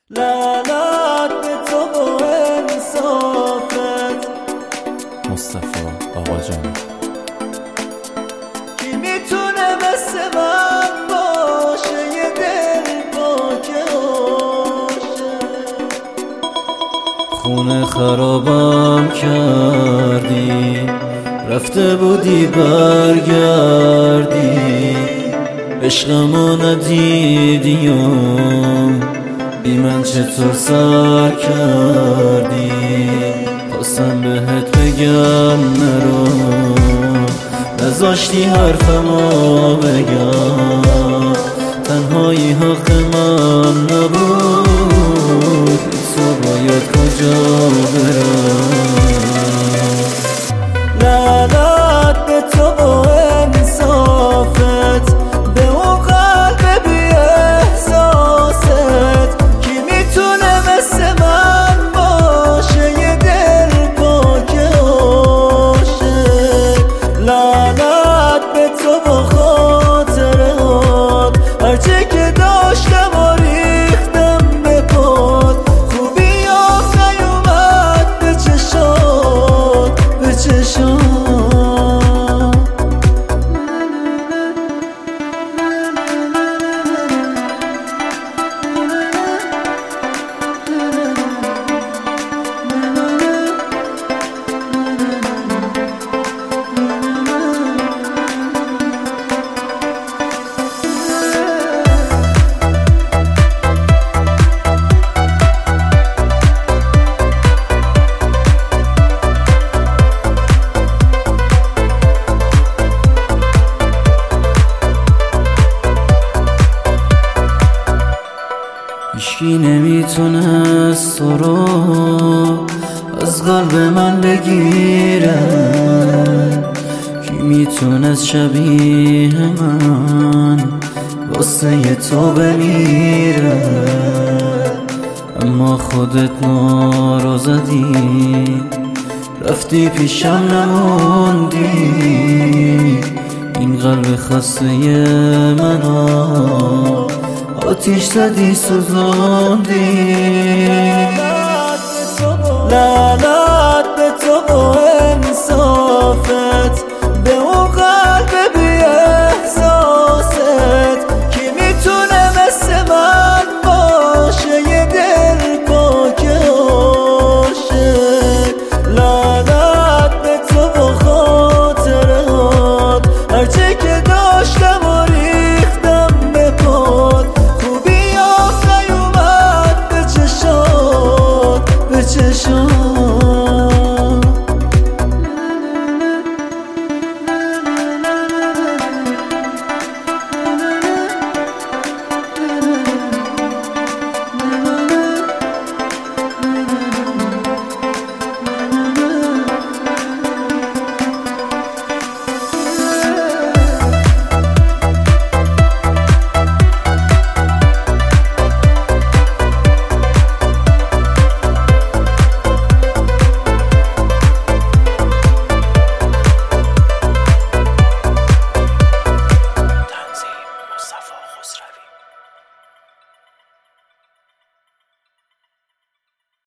لعنت به تو و انصافت. مصطفی آقاجانی. کی میتونه مثل من باشه یه دل پاک عاشق؟ خونه خرابم کردی، رفته بودی برگردی، عشقمو ندیدی و بی من چطور سر کردی. خواستم بهت بگم نرو، نذاشتی حرفمو بگم، تنهایی حق من نبود، تو باید کجا برم. لعنت به تو و انصافت، به اون قلب بی احساست. کی میتونه مثل من باشه یه دل پاک عاشق؟ لعنت به تو و خاطرات، هرچه که داشتم و ریختم به پات. خوبی آخه اومد به چشات، به چشات. هیچکی نمیتونست تو رو از قلب من بگیره، کی میتونست شبیه من واسه تو بمیره؟ اما خودت نارو زدی، رفتی پیشم نموندی، این قلب خسته منو آتیش زدی سوزوندی. لعنت به تو و انصافت، به اون قلب بی احساست. کی میتونه مثل من باشه یه دل پاک عاشق؟ لعنت به تو و خاطرات، هرچه که داشتم و ریختم به پات. خوبی آخه اومد به چشات، به چشات.